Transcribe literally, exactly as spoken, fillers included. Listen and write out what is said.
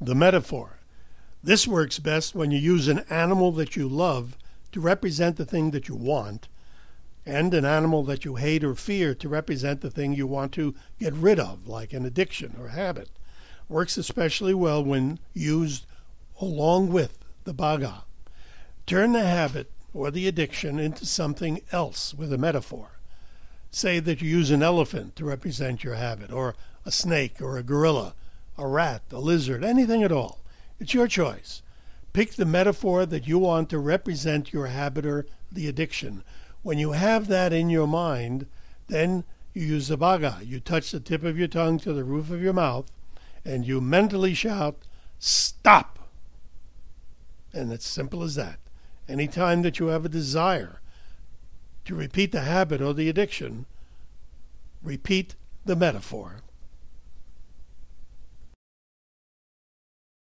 The metaphor. This works best when you use an animal that you love to represent the thing that you want, and an animal that you hate or fear to represent the thing you want to get rid of, like an addiction or habit. Works especially well when used along with the bhaga. Turn the habit or the addiction into something else with a metaphor. Say that you use an elephant to represent your habit, or a snake, or a gorilla, a rat, a lizard, anything at all. It's your choice. Pick the metaphor that you want to represent your habit or the addiction. When you have that in your mind, then you use the bhaga. You touch the tip of your tongue to the roof of your mouth, and you mentally shout, "Stop!" And it's simple as that. Any time that you have a desire to repeat the habit or the addiction, repeat the metaphor.